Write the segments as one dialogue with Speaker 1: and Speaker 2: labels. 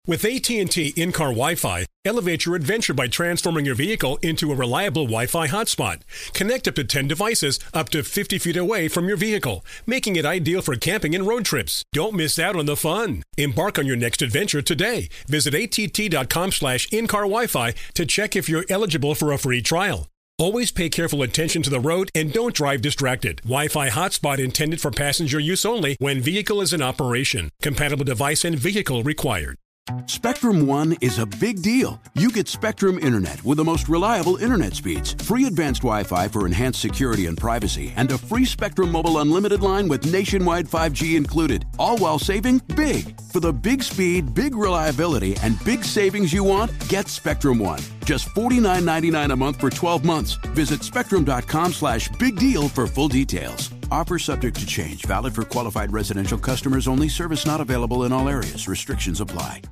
Speaker 1: With AT&T in-car Wi-Fi, elevate your adventure by transforming your vehicle into a reliable Wi-Fi hotspot. Connect up to 10 devices up to 50 feet away from your vehicle, making it ideal for camping and road trips. Don't miss out on the fun. Embark on your next adventure today. Visit att.com/in-car Wi-Fi to check if you're eligible for a free trial. Always pay careful attention to the road and don't drive distracted. Wi-Fi hotspot intended for passenger use only when vehicle is in operation. Compatible device and vehicle required.
Speaker 2: Spectrum One is a big deal. You get Spectrum Internet with the most reliable internet speeds, free advanced Wi-Fi for enhanced security and privacy, and a free Spectrum Mobile Unlimited line with nationwide 5G included, all while saving big. For the big speed, big reliability, and big savings you want, get Spectrum One. Just $49.99 a month for 12 months. Visit spectrum.com/big deal for full details. Offer subject to change. Valid for qualified residential customers only. Service not available in all areas. Restrictions apply.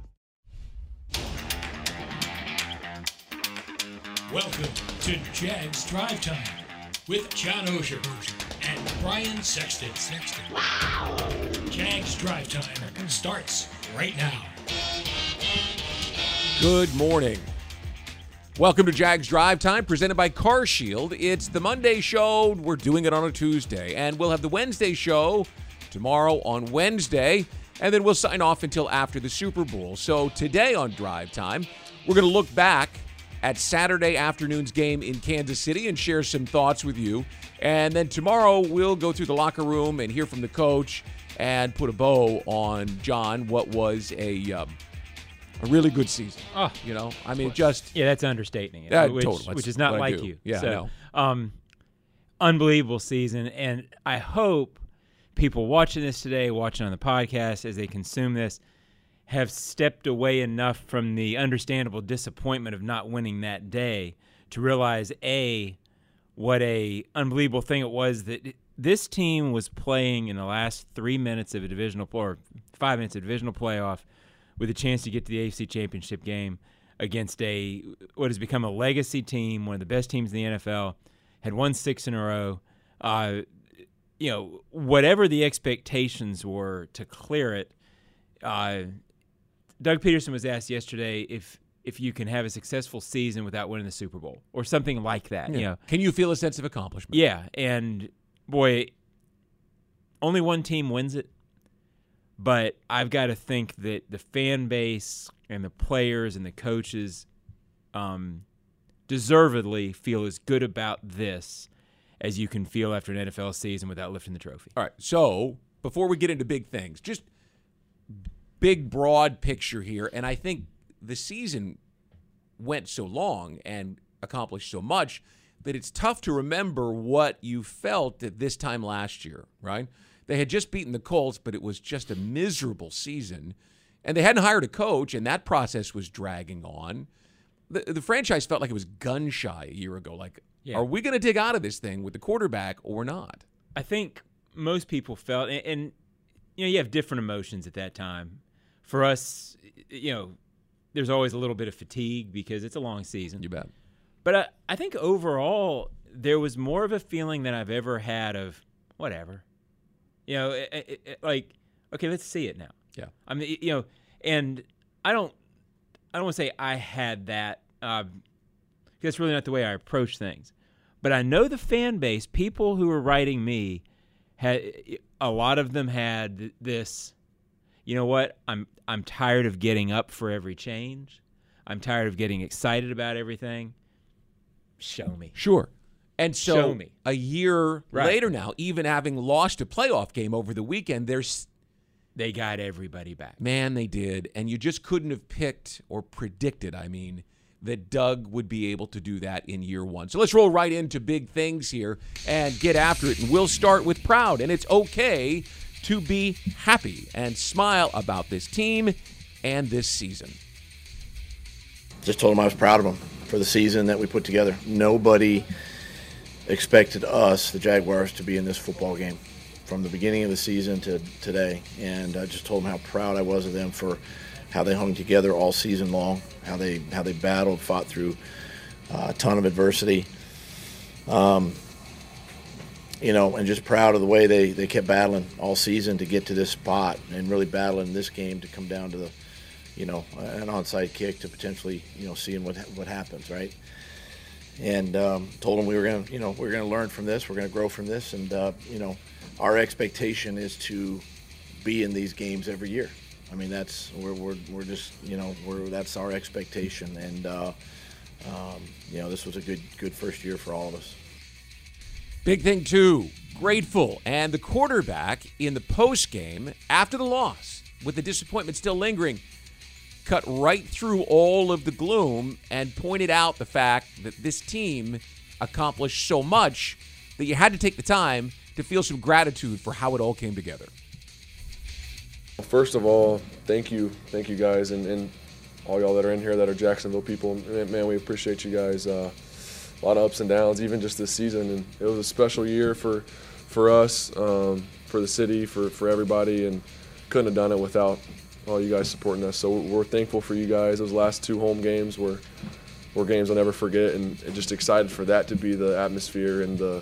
Speaker 3: Welcome to Jags Drive Time with John Osher and Brian Sexton. Wow! Jags Drive Time starts right now.
Speaker 4: Good morning. Welcome to Jags Drive Time, presented by CarShield. It's the Monday show. We're doing it on a Tuesday. And we'll have the Wednesday show tomorrow on Wednesday. And then we'll sign off until after the Super Bowl. So today on Drive Time, we're going to look back at Saturday afternoon's game in Kansas City and share some thoughts with you. And then tomorrow, we'll go through the locker room and hear from the coach and put a bow on John, what was a really good season.
Speaker 5: Oh,
Speaker 4: you know, I mean, just
Speaker 5: yeah, that's understating it,
Speaker 4: totally.
Speaker 5: which is not like
Speaker 4: do.
Speaker 5: you.
Speaker 4: Yeah,
Speaker 5: so,
Speaker 4: I know.
Speaker 5: Unbelievable season, and I hope people watching this today, watching on the podcast as they consume this, have stepped away enough from the understandable disappointment of not winning that day to realize what a unbelievable thing it was that this team was playing in the last 3 minutes of a divisional or 5 minutes of divisional playoff, with a chance to get to the AFC Championship game against what has become a legacy team, one of the best teams in the NFL, had won 6 in a row. Whatever the expectations were to clear it, Doug Peterson was asked yesterday if you can have a successful season without winning the Super Bowl or something like that.
Speaker 4: Yeah.
Speaker 5: You know,
Speaker 4: can you feel a sense of accomplishment?
Speaker 5: Yeah, and boy, only one team wins it. But I've got to think that the fan base and the players and the coaches deservedly feel as good about this as you can feel after an NFL season without lifting the trophy.
Speaker 4: All right, so before we get into big things, just big, broad picture here. And I think the season went so long and accomplished so much that it's tough to remember what you felt at this time last year, right? They had just beaten the Colts, but it was just a miserable season. And they hadn't hired a coach, and that process was dragging on. The franchise felt like it was gun-shy a year ago. Like, Are we going to dig out of this thing with the quarterback or not?
Speaker 5: I think most people felt, and you have different emotions at that time. For us, there's always a little bit of fatigue because it's a long season.
Speaker 4: You bet.
Speaker 5: But I think overall, there was more of a feeling than I've ever had of whatever. Like, okay, let's see it now.
Speaker 4: Yeah.
Speaker 5: I mean, and I don't want to say I had that. That's really not the way I approach things. But I know the fan base, people who were writing me, a lot of them had this, you know what, I'm tired of getting up for every change. I'm tired of getting excited about everything. Show me.
Speaker 4: Sure. And so
Speaker 5: Show me.
Speaker 4: A year later now, even having lost a playoff game over the weekend,
Speaker 5: they got everybody back.
Speaker 4: Man, they did. And you just couldn't have picked or predicted, that Doug would be able to do that in year one. So let's roll right into big things here and get after it. And we'll start with proud. And it's okay to be happy and smile about this team and this season.
Speaker 6: Just told him I was proud of him for the season that we put together. Nobody expected us, the Jaguars, to be in this football game from the beginning of the season to today. And I just told them how proud I was of them for how they hung together all season long, how they battled, fought through a ton of adversity. And just proud of the way they kept battling all season to get to this spot and really battling this game to come down to an onside kick to potentially, seeing what happens, right? And told them we were going to learn from this, we're going to grow from this, and our expectation is to be in these games every year. I mean, that's we're just that's our expectation, and this was a good first year for all of us.
Speaker 4: Big thing too, grateful, and the quarterback in the post game after the loss, with the disappointment still lingering, cut right through all of the gloom and pointed out the fact that this team accomplished so much that you had to take the time to feel some gratitude for how it all came together.
Speaker 7: First of all, thank you guys, and all y'all that are in here that are Jacksonville people. Man, we appreciate you guys. A lot of ups and downs, even just this season, and it was a special year for us, for the city, for everybody, and couldn't have done it without all you guys supporting us. So we're thankful for you guys. Those last 2 home games were games I'll never forget, and just excited for that to be the atmosphere and the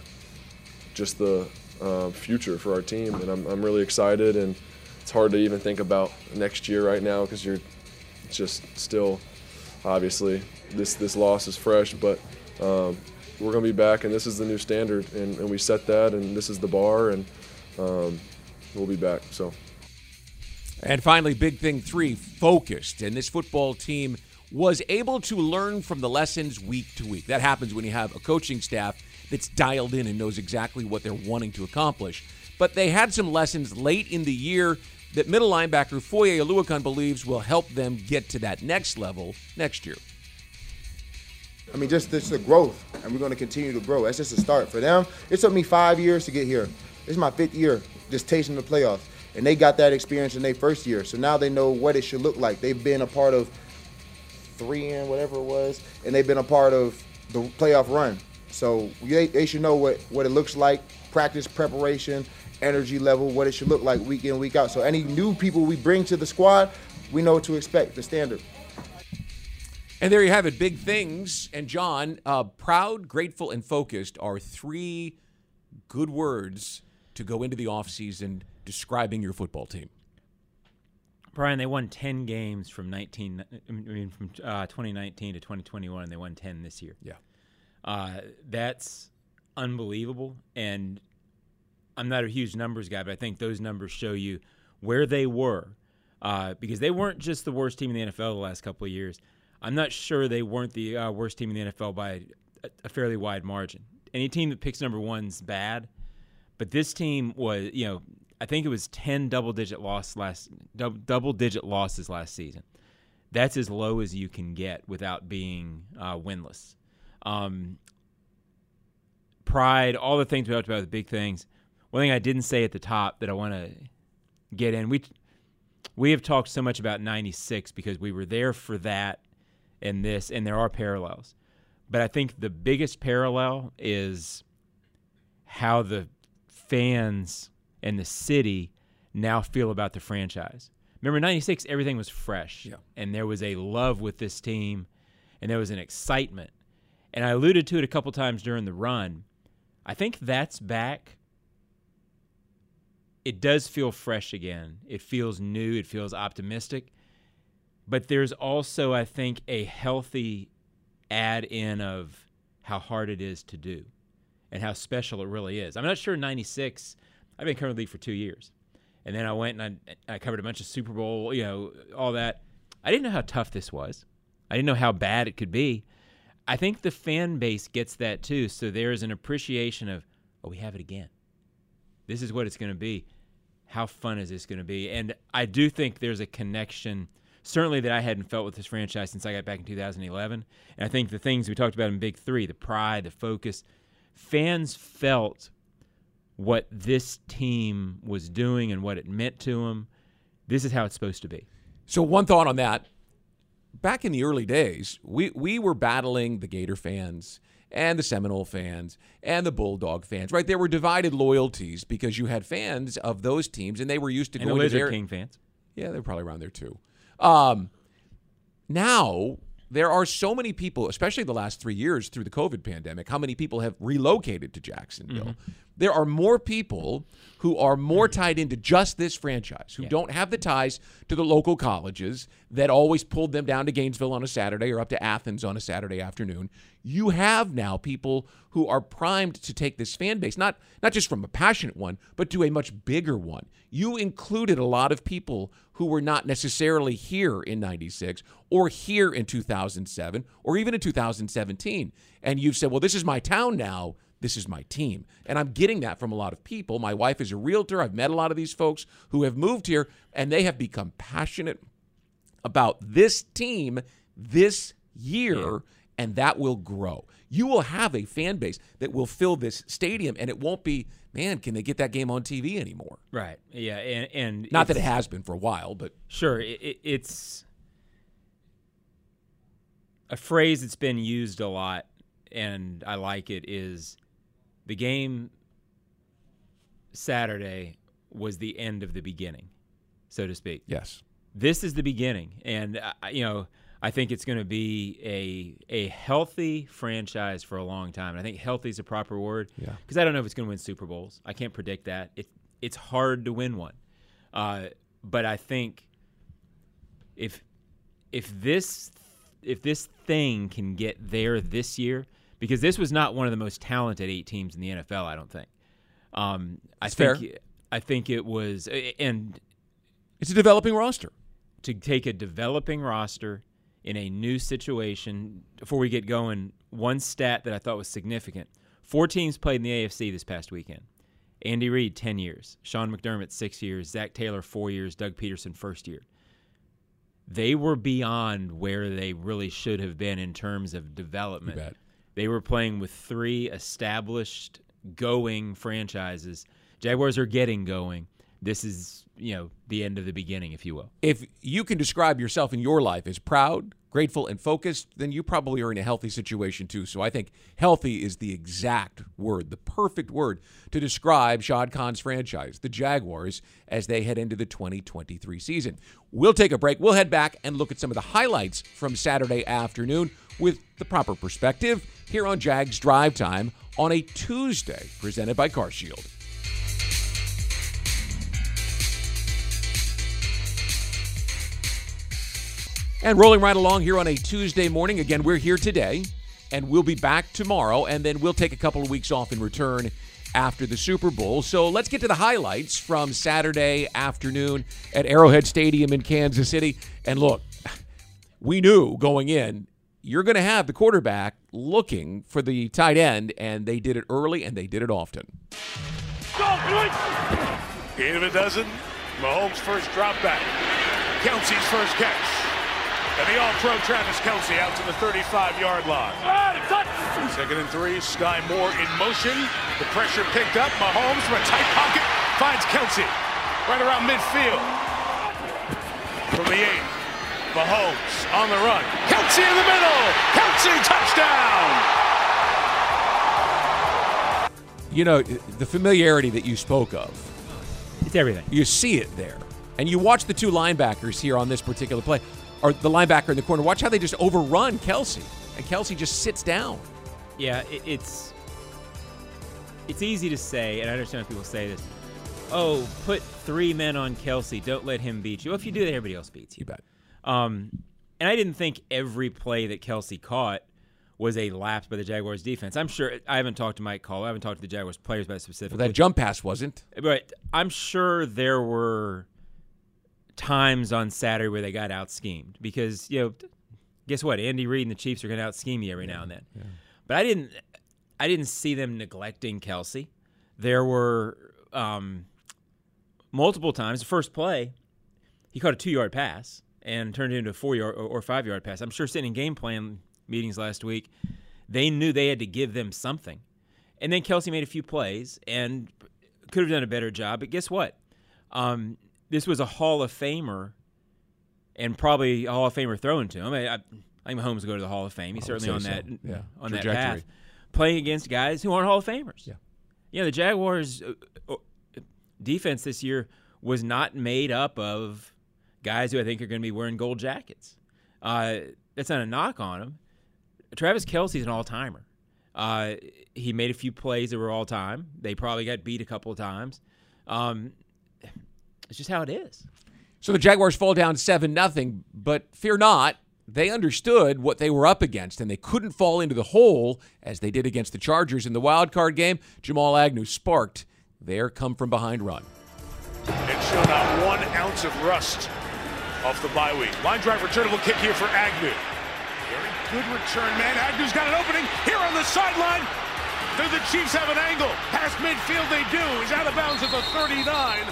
Speaker 7: future for our team. And I'm really excited, and it's hard to even think about next year right now because it's just still, obviously, this loss is fresh, but we're going to be back, and this is the new standard, and we set that, and this is the bar, and we'll be back. So.
Speaker 4: And finally, big thing 3, focused. And this football team was able to learn from the lessons week to week. That happens when you have a coaching staff that's dialed in and knows exactly what they're wanting to accomplish. But they had some lessons late in the year that middle linebacker Foye Oluokun believes will help them get to that next level next year.
Speaker 8: I mean, just the growth, and we're going to continue to grow. That's just a start. For them, it took me 5 years to get here. This is my 5th year just tasting the playoffs. And they got that experience in their first year. So now they know what it should look like. They've been a part of 3 and whatever it was, and they've been a part of the playoff run. So they should know what it looks like, practice, preparation, energy level, what it should look like week in, week out. So any new people we bring to the squad, we know what to expect, the standard.
Speaker 4: And there you have it, big things. And John, proud, grateful, and focused are 3 good words to go into the offseason describing your football team.
Speaker 5: Brian, they won 10 games from 2019 to 2021, and they won 10 this year.
Speaker 4: Yeah.
Speaker 5: That's unbelievable, and I'm not a huge numbers guy, but I think those numbers show you where they were, because they weren't just the worst team in the NFL the last couple of years. I'm not sure they weren't the worst team in the NFL by a fairly wide margin. Any team that picks number 1's bad, but this team was, I think it was 10 double-digit losses last season. That's as low as you can get without being winless. Pride, all the things we talked about, the big things. One thing I didn't say at the top that I want to get in, we have talked so much about 96 because we were there for that and this, and there are parallels. But I think the biggest parallel is how the fans and the city now feel about the franchise. Remember, 96, everything was fresh, and there was a love with this team, and there was an excitement. And I alluded to it a couple times during the run. I think that's back. It does feel fresh again. It feels new. It feels optimistic. But there's also, I think, a healthy add-in of how hard it is to do and how special it really is. I'm not sure 96, I've been covering the league for 2 years. And then I went and I covered a bunch of Super Bowl, all that. I didn't know how tough this was. I didn't know how bad it could be. I think the fan base gets that too. So there's an appreciation of, we have it again. This is what it's going to be. How fun is this going to be? And I do think there's a connection, certainly that I hadn't felt with this franchise since I got back in 2011. And I think the things we talked about in Big 3, the pride, the focus, fans felt what this team was doing and what it meant to them. This is how it's supposed to be.
Speaker 4: So one thought on that. Back in the early days, we were battling the Gator fans and the Seminole fans and the Bulldog fans, right? There were divided loyalties because you had fans of those teams, and they were used to going to
Speaker 5: the Lizard King fans.
Speaker 4: Yeah, they're probably around there too. Now, there are so many people, especially the last 3 years through the COVID pandemic, how many people have relocated to Jacksonville. Mm-hmm. There are more people who are more tied into just this franchise, who don't have the ties to the local colleges, that always pulled them down to Gainesville on a Saturday or up to Athens on a Saturday afternoon. You have now people who are primed to take this fan base, not just from a passionate one, but to a much bigger one. You included a lot of people who were not necessarily here in 96 or here in 2007 or even in 2017. And you've said, well, this is my town now. This is my team. And I'm getting that from a lot of people. My wife is a realtor. I've met a lot of these folks who have moved here, and they have become passionate about this team this year, and that will grow. You will have a fan base that will fill this stadium, and it won't be, man, can they get that game on TV anymore?
Speaker 5: Right. Yeah, and
Speaker 4: not that it has been for a while, but
Speaker 5: sure, it's a phrase that's been used a lot, and I like it, is the game Saturday was the end of the beginning, so to speak.
Speaker 4: Yes.
Speaker 5: This is the beginning, and I think it's going to be a healthy franchise for a long time. And I think healthy is a proper word because I don't know if it's going to win Super Bowls. I can't predict that. It's hard to win one, but I think if this thing can get there this year, because this was not one of the most talented 8 teams in the NFL, I don't think. I think it was, and
Speaker 4: it's a developing roster.
Speaker 5: To take a developing roster in a new situation, before we get going, one stat that I thought was significant. 4 teams played in the AFC this past weekend. Andy Reid, 10 years. Sean McDermott, 6 years. Zach Taylor, 4 years. Doug Peterson, first year. They were beyond where they really should have been in terms of development.
Speaker 4: You bet.
Speaker 5: They were playing with 3 established, going franchises. Jaguars are getting going. This is, the end of the beginning, if you will.
Speaker 4: If you can describe yourself in your life as proud, grateful, and focused, then you probably are in a healthy situation too. So I think healthy is the exact word, the perfect word to describe Shad Khan's franchise, the Jaguars, as they head into the 2023 season. We'll take a break. We'll head back and look at some of the highlights from Saturday afternoon with the proper perspective here on Jags Drive Time on a Tuesday, presented by CarShield. And rolling right along here on a Tuesday morning. Again, we're here today, and we'll be back tomorrow, and then we'll take a couple of weeks off in return after the Super Bowl. So let's get to the highlights from Saturday afternoon at Arrowhead Stadium in Kansas City. And look, we knew going in, you're going to have the quarterback looking for the tight end, and they did it early, and they did it often.
Speaker 9: Gain of a dozen. Mahomes' first drop back. Kelsey's first catch. And the all-pro Travis Kelce out to the 35-yard line. 2nd and 3, Sky Moore in motion. The pressure picked up. Mahomes from a tight pocket finds Kelce right around midfield. From the 8, Mahomes on the run. Kelce in the middle. Kelce touchdown.
Speaker 4: The familiarity that you spoke of.
Speaker 5: It's everything.
Speaker 4: You see it there. And you watch the 2 linebackers here on this particular play. Or the linebacker in the corner. Watch how they just overrun Kelce. And Kelce just sits down.
Speaker 5: Yeah, it's easy to say, and I understand when people say this, put 3 men on Kelce. Don't let him beat you. Well, if you do that, everybody else beats you.
Speaker 4: You bet.
Speaker 5: And I didn't think every play that Kelce caught was a lapse by the Jaguars defense. I'm sure – I haven't talked to Mike Call. I haven't talked to the Jaguars players about it specifically.
Speaker 4: Well, that jump pass wasn't.
Speaker 5: But I'm sure there were – times on Saturday where they got out-schemed because, guess what? Andy Reid and the Chiefs are going to out-scheme you every now and then. Yeah. But I didn't see them neglecting Kelce. There were multiple times. The first play, he caught a 2-yard pass and turned it into a 4-yard or 5-yard pass. I'm sure sitting in game plan meetings last week, they knew they had to give them something. And then Kelce made a few plays and could have done a better job. But guess what? This was a Hall of Famer, and probably a Hall of Famer throwing to him. I think Mahomes will go to the Hall of Fame. He's certainly on that on that path, playing against guys who aren't Hall of Famers. Yeah, the Jaguars' defense this year was not made up of guys who I think are going to be wearing gold jackets. That's not a knock on him. Travis Kelce's an all-timer. He made a few plays that were all-time. They probably got beat a couple of times. It's just how it is.
Speaker 4: So the Jaguars fall down 7-0, but fear not, they understood what they were up against, and they couldn't fall into the hole as they did against the Chargers in the wild card game. Jamal Agnew sparked their come-from-behind run.
Speaker 9: And show not 1 ounce of rust off the bye week. Line drive returnable kick here for Agnew. Very good return, man. Agnew's got an opening here on the sideline. Do the Chiefs have an angle? Past midfield they do. He's out of bounds at the 39.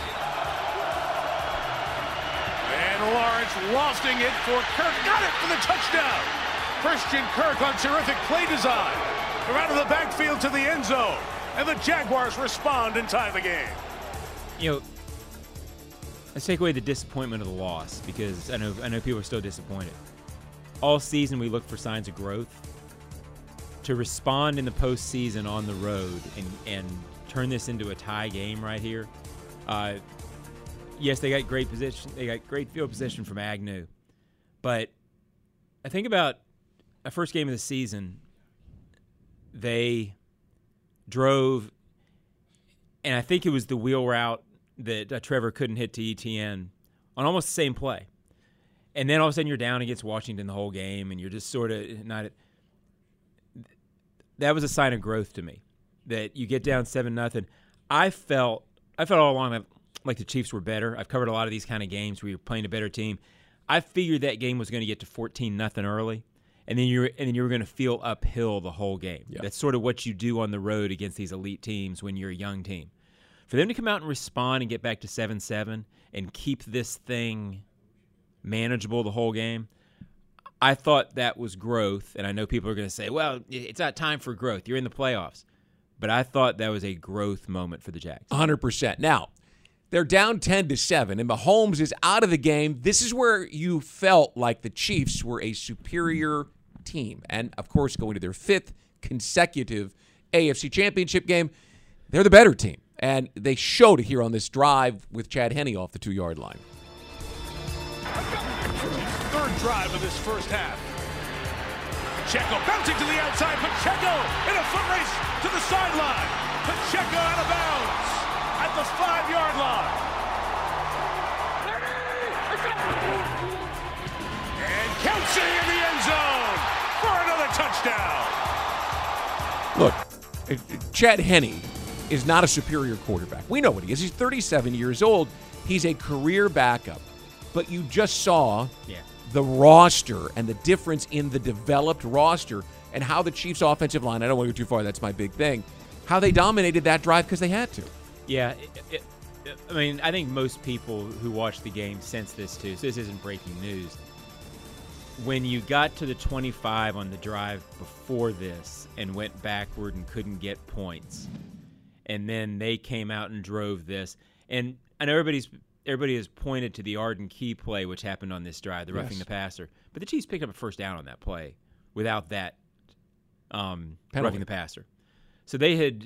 Speaker 9: And Lawrence lofting it for Kirk. Got it for the touchdown. Christian Kirk on terrific play design. From out of the backfield to the end zone. And the Jaguars respond and tie the game.
Speaker 5: You know, let's take away the disappointment of the loss, because I know people are still disappointed. All season we look for signs of growth. To respond in the postseason on the road and turn this into a tie game right here. Yes, they got great position. They got great field position from Agnew. But I think about the first game of the season, they drove, and I think it was the wheel route that Trevor couldn't hit to ETN on almost the same play. And then all of a sudden you're down against Washington the whole game, and you're just sort of not – that was a sign of growth to me, that you get down 7-0. I felt all along that, like, the Chiefs were better. I've covered a lot of these kind of games where you're playing a better team. I figured that game was going to get to 14-0 early, and then you were going to feel uphill the whole game. Yeah. That's sort of what you do on the road against these elite teams when you're a young team. For them to come out and respond and get back to 7-7 and keep this thing manageable the whole game, I thought that was growth. And I know people are going to say, well, it's not time for growth. You're in the playoffs. But I thought that was a growth moment for the Jags.
Speaker 4: 100%. Now, they're down 10-7, and Mahomes is out of the game. This is where you felt like the Chiefs were a superior team. And, of course, going to their 5th consecutive AFC Championship game, they're the better team. And they showed it here on this drive with Chad Henne off the 2-yard line.
Speaker 9: Third drive of this first half. Pacheco bouncing to the outside. Pacheco in a foot race to the sideline. Pacheco out of bounds at the 5-yard line. And Kelsey in the end zone for another touchdown.
Speaker 4: Look, Chad Henne is not a superior quarterback. We know what he is. He's 37 years old. He's a career backup. But you just saw the roster and the difference in the developed roster and how the Chiefs' offensive line, I don't want to go too far, that's my big thing, how they dominated that drive because they had to.
Speaker 5: Yeah, I mean, I think most people who watch the game sense this too, so this isn't breaking news. When you got to the 25 on the drive before this and went backward and couldn't get points, and then they came out and drove this, and I know everybody has pointed to the Arden Key play, which happened on this drive, the roughing the passer. But the Chiefs picked up a first down on that play without that roughing the passer. So they had,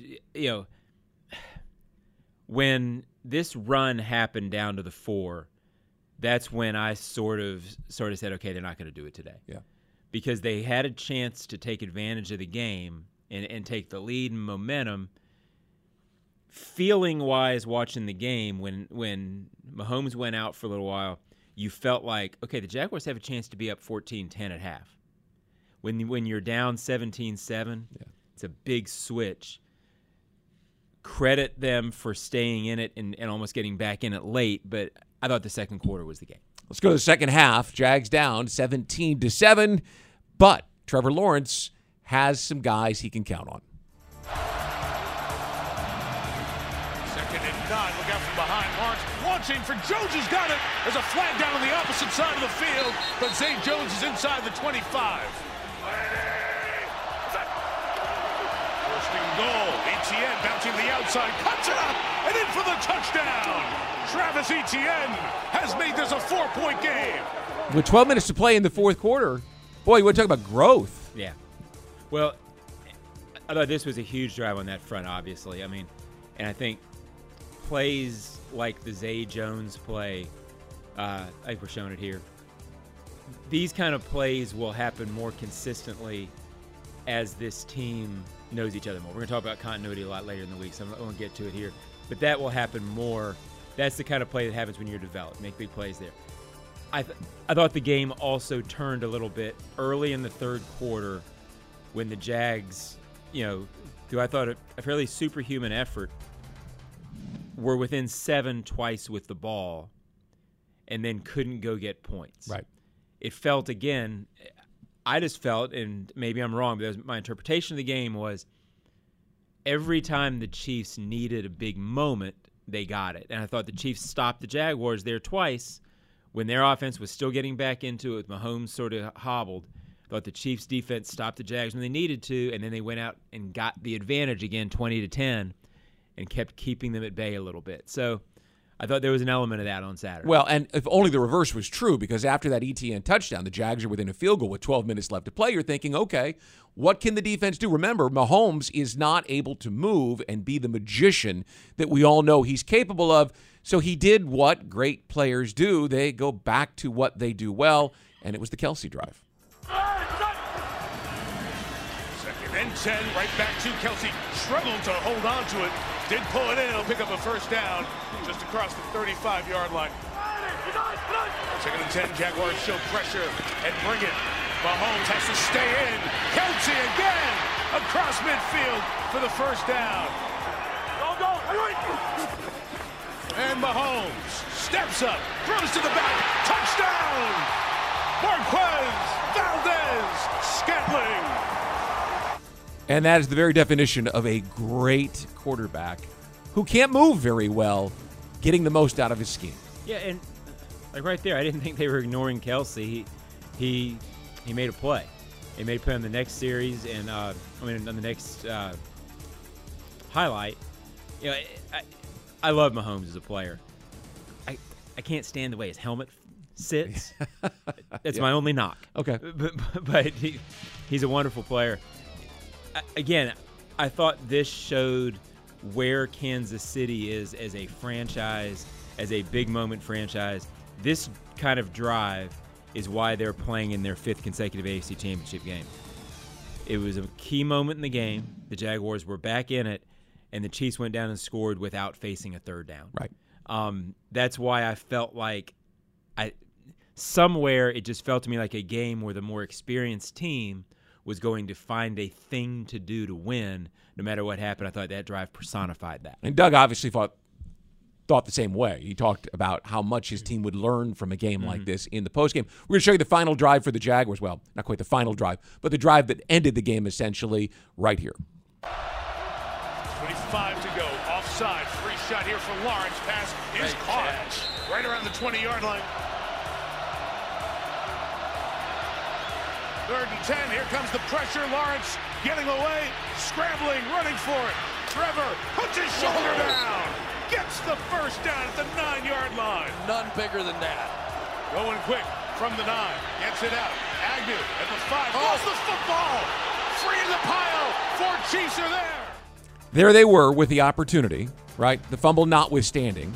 Speaker 5: when this run happened down to the 4, that's when I sort of said, okay, they're not going to do it today.
Speaker 4: Yeah.
Speaker 5: Because they had a chance to take advantage of the game and take the lead and momentum. Feeling-wise, watching the game, when Mahomes went out for a little while, you felt like, okay, the Jaguars have a chance to be up 14-10 at half. When you're down 17-7, it's a big switch. Credit them for staying in it and almost getting back in it late, but I thought the second quarter was the game.
Speaker 4: Let's go to the second half. Jags down 17-7, but Trevor Lawrence has some guys he can count on.
Speaker 9: 2nd and 9. Look out from behind. Lawrence launching for Jones. Has got it. There's a flag down on the opposite side of the field, but Zay Jones is inside the 25. First and goal. Etienne bouncing to the outside, cuts it up, and in for the touchdown. Travis Etienne has made this a 4-point game.
Speaker 4: With 12 minutes to play in the fourth quarter, boy, you want to talk about growth.
Speaker 5: Yeah. Well, I thought this was a huge drive on that front, obviously. I mean, and I think plays like the Zay Jones play, I think we're showing it here, these kind of plays will happen more consistently as this team knows each other more. We're going to talk about continuity a lot later in the week, so I won't get to it here. But that will happen more That's the kind of play that happens when you're developed. Make big plays there. I thought the game also turned a little bit early in the third quarter when the Jags, through I thought a fairly superhuman effort, were within 7 twice with the ball and then couldn't go get points.
Speaker 4: Right.
Speaker 5: It felt, again, I just felt, and maybe I'm wrong, but my interpretation of the game was every time the Chiefs needed a big moment, they got it. And I thought the Chiefs stopped the Jaguars there twice when their offense was still getting back into it. Mahomes sort of hobbled. I thought the Chiefs' defense stopped the Jags when they needed to, and then they went out and got the advantage again, 20-10, and kept keeping them at bay a little bit. So I thought there was an element of that on Saturday.
Speaker 4: Well, and if only the reverse was true, because after that ETN touchdown, the Jags are within a field goal with 12 minutes left to play. You're thinking, okay, what can the defense do? Remember, Mahomes is not able to move and be the magician that we all know he's capable of. So he did what great players do. They go back to what they do well, and it was the Kelce drive.
Speaker 9: 2nd and 10, right back to Kelce. Struggled to hold on to it. Did pull it in. He'll pick up a first down just across the 35-yard line. 2nd and 10, Jaguars show pressure and bring it. Mahomes has to stay in. Kelce again across midfield for the first down. And Mahomes steps up, throws to the back, touchdown! Marquez Valdez-Scantling.
Speaker 4: And that is the very definition of a great quarterback who can't move very well, getting the most out of his scheme.
Speaker 5: Yeah, and like right there, I didn't think they were ignoring Kelce. He made a play. He made a play on the next series, and on the next highlight. I love Mahomes as a player. I can't stand the way his helmet sits. That's my only knock.
Speaker 4: Okay.
Speaker 5: But he's a wonderful player. Again, I thought this showed where Kansas City is as a franchise, as a big moment franchise. This kind of drive is why they're playing in their 5th consecutive AFC Championship game. It was a key moment in the game. The Jaguars were back in it, and the Chiefs went down and scored without facing a third down.
Speaker 4: Right.
Speaker 5: That's why I felt like somewhere it just felt to me like a game where the more experienced team was going to find a thing to do to win no matter what happened. I thought that drive personified that.
Speaker 4: And Doug obviously thought the same way. He talked about how much his team would learn from a game like this in the postgame. We're going to show you the final drive for the Jaguars. Well, not quite the final drive, but the drive that ended the game essentially right here.
Speaker 9: 25 to go. Offside. Free shot here for Lawrence. Pass is caught right around the 20-yard line. 3rd and 10. Here comes the pressure. Lawrence getting away, scrambling, running for it. Trevor puts his shoulder down. Gets the first down at the 9-yard line.
Speaker 10: None bigger than that.
Speaker 9: Going quick from the 9. Gets it out. Agnew at the 5. Throws the football. Free in the pile. 4 Chiefs are there.
Speaker 4: There they were with the opportunity, right? The fumble notwithstanding.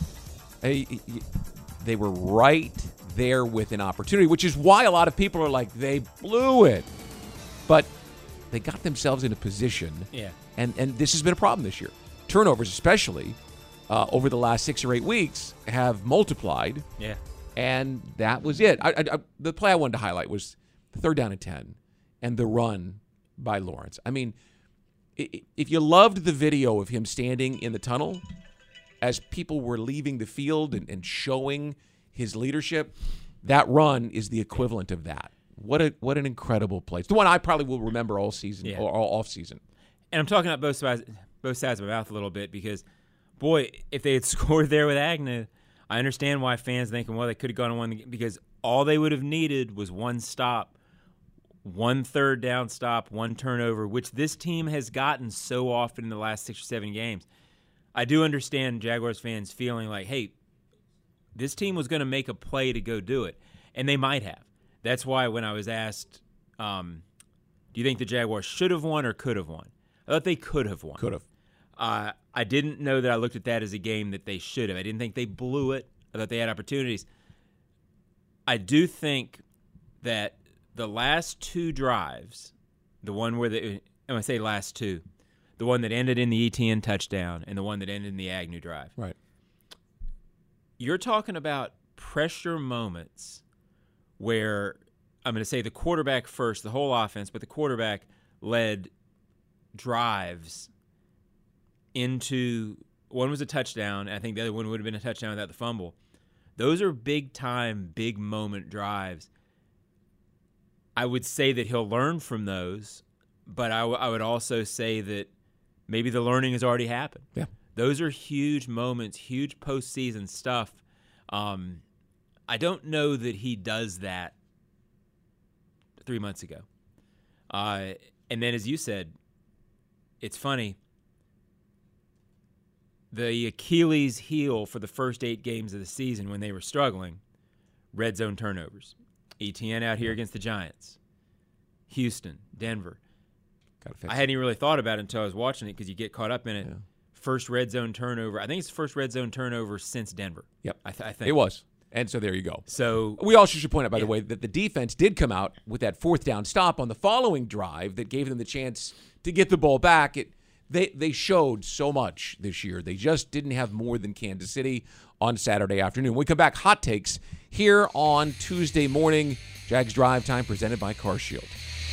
Speaker 4: They were right there with an opportunity, which is why a lot of people are like, they blew it. But they got themselves in a position.
Speaker 5: Yeah.
Speaker 4: And this has been a problem this year. Turnovers, especially over the last 6 or 8 weeks, have multiplied.
Speaker 5: Yeah.
Speaker 4: And that was it. The play I wanted to highlight was the 3rd down and 10 and the run by Lawrence. I mean, if you loved the video of him standing in the tunnel as people were leaving the field and showing his leadership, that run is the equivalent of that. What an incredible play. It's the one I probably will remember all season or all off season.
Speaker 5: And I'm talking about both sides of my mouth a little bit because, boy, if they had scored there with Agnew, I understand why fans thinking, well, they could have gone on one because all they would have needed was one stop, 1 3rd down stop, 1 turnover, which this team has gotten so often in the last 6 or 7 games. I do understand Jaguars fans feeling like, hey, this team was going to make a play to go do it, and they might have. That's why when I was asked, do you think the Jaguars should have won or could have won? I thought they could have won.
Speaker 4: Could have.
Speaker 5: I didn't know that I looked at that as a game that they should have. I didn't think they blew it. I thought they had opportunities. I do think that the last 2 drives, the one where when I say last 2, the one that ended in the ETN touchdown and the one that ended in the Agnew drive.
Speaker 4: Right.
Speaker 5: you're talking about pressure moments where I'm going to say the quarterback first, the whole offense, but the quarterback led drives into one was a touchdown. I think the other one would have been a touchdown without the fumble. Those are big-time, big moment drives. I would say that he'll learn from those, but I would also say that maybe the learning has already happened.
Speaker 4: Yeah.
Speaker 5: Those are huge moments, huge postseason stuff. I don't know that he does that 3 months ago. And then, as you said, it's funny. The Achilles heel for the first 8 games of the season when they were struggling, red zone turnovers. ETN out here against the Giants. Houston, Denver. I hadn't even really thought about it until I was watching it because you get caught up in it. Yeah. First red zone turnover. I think it's the first red zone turnover since Denver.
Speaker 4: Yep.
Speaker 5: I think.
Speaker 4: It was. And so there you go.
Speaker 5: So
Speaker 4: we also should point out, by the way, that the defense did come out with that 4th down stop on the following drive that gave them the chance to get the ball back. They showed so much this year. They just didn't have more than Kansas City on Saturday afternoon. When we come back, hot takes here on Tuesday morning. Jags Drive Time presented by CarShield.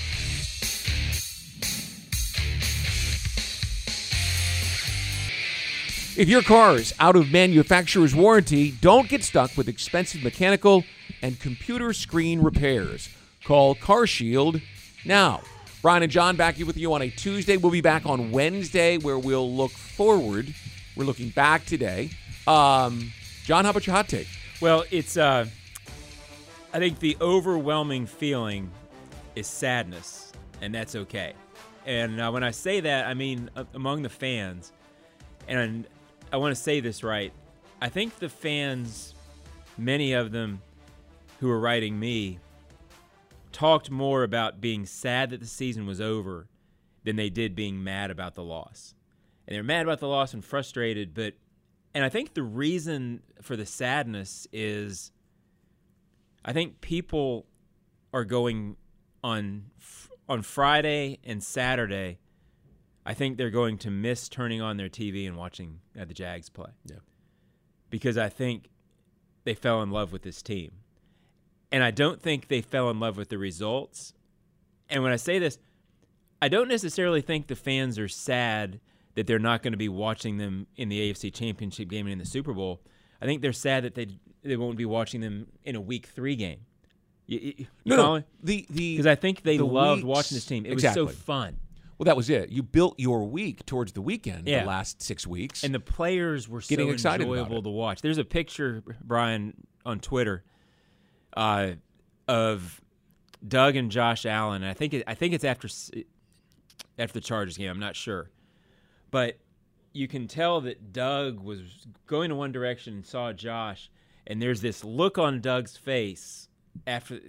Speaker 4: If your car is out of manufacturer's warranty, don't get stuck with expensive mechanical and computer screen repairs. Call CarShield now. Brian and John back here with you on a Tuesday. We'll be back on Wednesday where we'll look forward. We're looking back today. John, how about your hot take?
Speaker 5: Well, it's I think the overwhelming feeling is sadness, and that's okay. And when I say that, I mean among the fans. And I want to say this right. I think the fans, many of them who are writing me, talked more about being sad that the season was over than they did being mad about the loss. And they're mad about the loss and frustrated, and I think the reason for the sadness is I think people are going on Friday and Saturday. I think they're going to miss turning on their TV and watching the Jags play.
Speaker 4: Yeah.
Speaker 5: Because I think they fell in love with this team. And I don't think they fell in love with the results. And when I say this, I don't necessarily think the fans are sad that they're not going to be watching them in the AFC Championship game and in the Super Bowl. I think they're sad that they won't be watching them in a Week 3 game.
Speaker 4: No.
Speaker 5: Because I think they loved watching this team. It was so fun.
Speaker 4: Well, that was it. You built your week towards the weekend the last 6 weeks.
Speaker 5: And the players were so enjoyable to watch. There's a picture, Brian, on Twitter of Doug and Josh Allen. I think it's after the Chargers game. I'm not sure. But you can tell that Doug was going in one direction and saw Josh, and there's this look on Doug's face after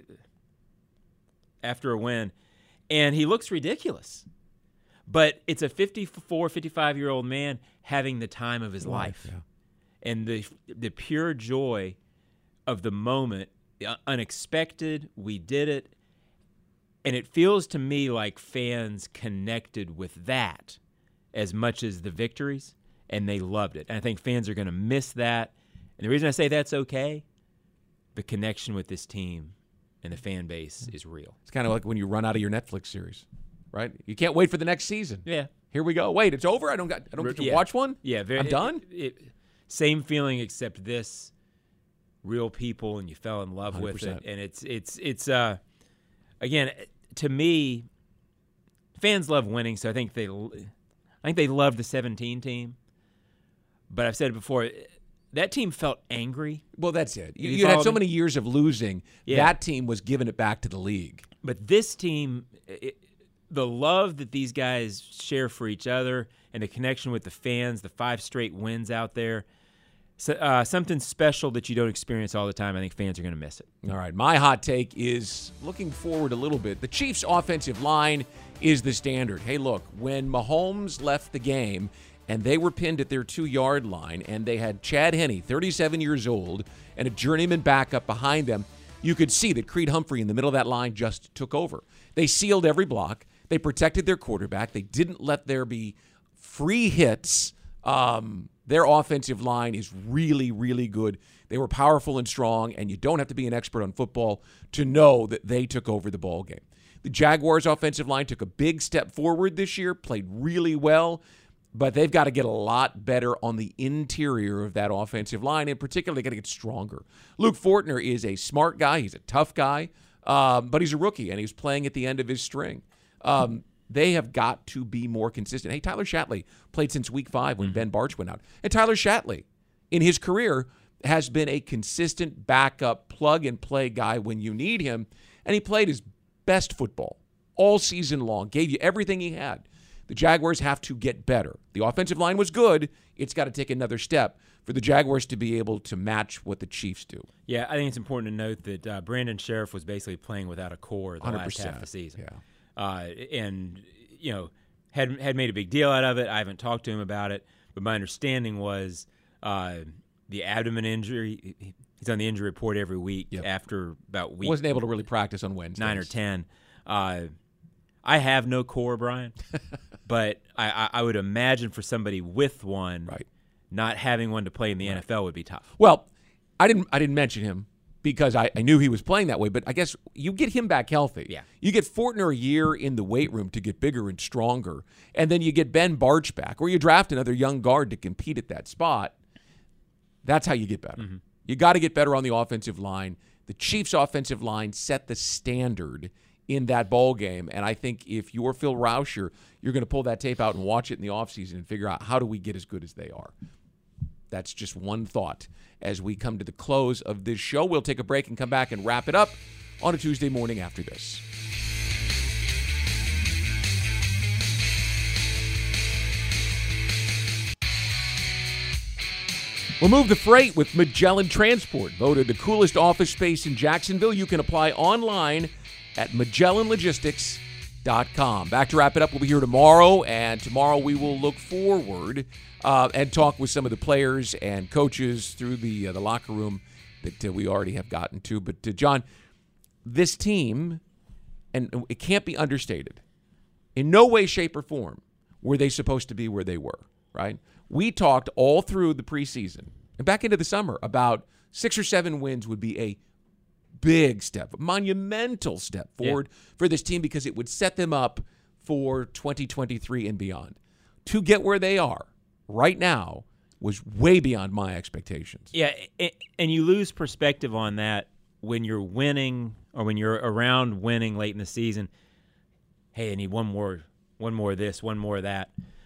Speaker 5: a win, and he looks ridiculous. But it's a 54, 55-year-old man having the time of his life.
Speaker 4: Yeah.
Speaker 5: And the pure joy of the moment, unexpected, we did it. And it feels to me like fans connected with that as much as the victories, and they loved it. And I think fans are going to miss that. And the reason I say that's okay, the connection with this team and the fan base is real.
Speaker 4: It's kind of like when you run out of your Netflix series. Right? You can't wait for the next season.
Speaker 5: Yeah.
Speaker 4: Here we go. Wait, it's over? I don't get to watch one?
Speaker 5: Yeah.
Speaker 4: I'm done?
Speaker 5: Same feeling, except this, real people, and you fell in love 100%. With it. And it's again, to me, fans love winning, so I think they love the 17 team. But I've said it before, that team felt angry.
Speaker 4: Well, that's it. You had so many years of losing. Yeah. That team was giving it back to the league.
Speaker 5: But this team... the love that these guys share for each other and the connection with the fans, the 5 straight wins out there, something special that you don't experience all the time. I think fans are going to miss it.
Speaker 4: All right, my hot take is looking forward a little bit. The Chiefs' offensive line is the standard. Hey, look, when Mahomes left the game and they were pinned at their 2-yard line and they had Chad Henne, 37 years old, and a journeyman backup behind them, you could see that Creed Humphrey in the middle of that line just took over. They sealed every block. They protected their quarterback. They didn't let there be free hits Their offensive line is really, really good. They were powerful and strong, and you don't have to be an expert on football to know that they took over the ball game. The Jaguars' offensive line took a big step forward this year, played really well, but they've got to get a lot better on the interior of that offensive line. In particular, they got to get stronger. Luke Fortner is a smart guy. He's a tough guy, but he's a rookie, and he's playing at the end of his string. They have got to be more consistent. Hey, Tyler Shatley played since week 5 when Ben Barch went out. And Tyler Shatley, in his career, has been a consistent backup plug-and-play guy when you need him, and he played his best football all season long, gave you everything he had. The Jaguars have to get better. The offensive line was good. It's got to take another step for the Jaguars to be able to match what the Chiefs do.
Speaker 5: Yeah, I think it's important to note that Brandon Sheriff was basically playing without a core the last half of the season.
Speaker 4: Yeah.
Speaker 5: And, had made a big deal out of it. I haven't talked to him about it, but my understanding was the abdomen injury. He's on the injury report every week after about week.
Speaker 4: Wasn't able to really practice on Wednesdays.
Speaker 5: 9 or 10. I have no core, Brian, but I would imagine for somebody with one, not having one to play in the NFL would be tough.
Speaker 4: Well, I didn't mention him because I knew he was playing that way, but I guess you get him back healthy.
Speaker 5: Yeah.
Speaker 4: You get Fortner a year in the weight room to get bigger and stronger, and then you get Ben Barch back, or you draft another young guard to compete at that spot. That's how you get better. Mm-hmm. You got to get better on the offensive line. The Chiefs' offensive line set the standard in that ball game, and I think if you're Phil Rauscher, you're going to pull that tape out and watch it in the offseason and figure out how do we get as good as they are. That's just one thought. As we come to the close of this show, we'll take a break and come back and wrap it up on a Tuesday morning after this. We'll move the freight with Magellan Transport. Voted the coolest office space in Jacksonville. You can apply online at MagellanLogistics.com. Back to wrap it up. We'll be here tomorrow, and tomorrow we will look forward and talk with some of the players and coaches through the locker room that we already have gotten to. But, John, this team, and it can't be understated, in no way, shape, or form were they supposed to be where they were, right? We talked all through the preseason and back into the summer about 6 or 7 wins would be a big step, a monumental step forward for this team because it would set them up for 2023 and beyond. To get where they are right now was way beyond my expectations.
Speaker 5: Yeah, and you lose perspective on that when you're winning or when you're around winning late in the season. Hey, I need one more of this, one more of that.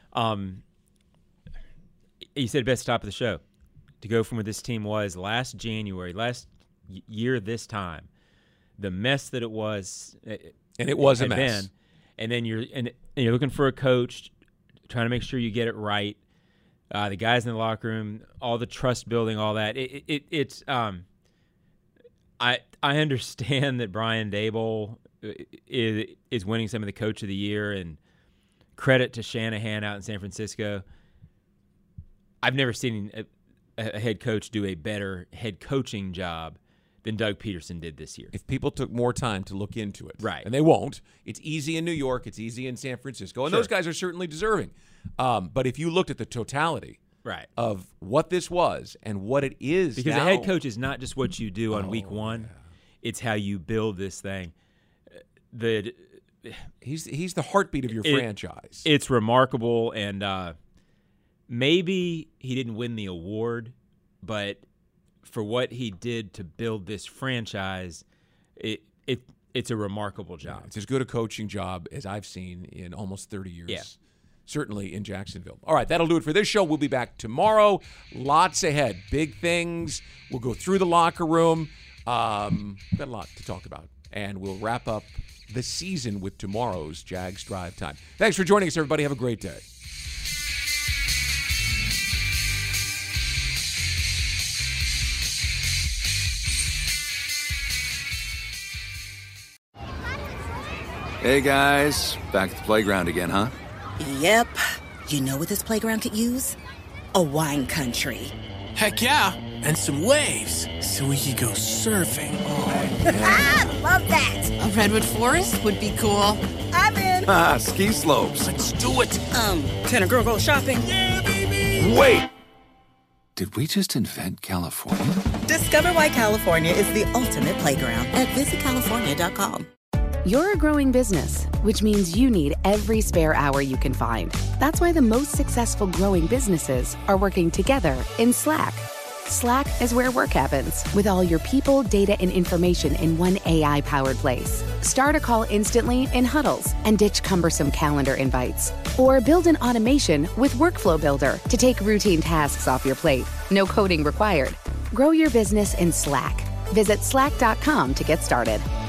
Speaker 5: You said best stop of the show. To go from where this team was last year this time, the mess that it was,
Speaker 4: and it was a mess.
Speaker 5: And then you're looking for a coach, trying to make sure you get it right. The guys in the locker room, all the trust building, all that. It's I understand that Brian Daboll is winning some of the Coach of the Year, and credit to Shanahan out in San Francisco. I've never seen a head coach do a better head coaching job than Doug Peterson did this year.
Speaker 4: If people took more time to look into it.
Speaker 5: Right.
Speaker 4: And they won't. It's easy in New York. It's easy in San Francisco. And those guys are certainly deserving. But if you looked at the totality of what this was and what it is
Speaker 5: because
Speaker 4: now,
Speaker 5: a head coach is not just what you do on week one. Yeah. It's how you build this thing.
Speaker 4: He's the heartbeat of your franchise.
Speaker 5: It's remarkable, and maybe he didn't win the award, but for what he did to build this franchise, it's a remarkable job.
Speaker 4: Yeah, it's as good a coaching job as I've seen in almost 30 years, certainly in Jacksonville. All right, that'll do it for this show. We'll be back tomorrow. Lots ahead, big things. We'll go through the locker room. Got a lot to talk about, and we'll wrap up the season with tomorrow's Jags Drive Time. Thanks for joining us, everybody. Have a great day.
Speaker 10: Hey, guys. Back at the playground again, huh?
Speaker 11: Yep. You know what this playground could use? A wine country.
Speaker 12: Heck yeah. And some waves so we could go surfing.
Speaker 10: Oh, yeah.
Speaker 11: Ah, love that.
Speaker 13: A redwood forest would be cool.
Speaker 11: I'm in.
Speaker 10: Ski slopes.
Speaker 12: Let's do it.
Speaker 11: Can a girl go shopping?
Speaker 12: Yeah, baby.
Speaker 10: Wait! Did we just invent California?
Speaker 11: Discover why California is the ultimate playground at visitcalifornia.com.
Speaker 14: You're a growing business, which means you need every spare hour you can find. That's why the most successful growing businesses are working together in Slack. Slack is where work happens, with all your people, data, and information in one AI-powered place. Start a call instantly in huddles and ditch cumbersome calendar invites. Or build an automation with Workflow Builder to take routine tasks off your plate. No coding required. Grow your business in Slack. Visit slack.com to get started.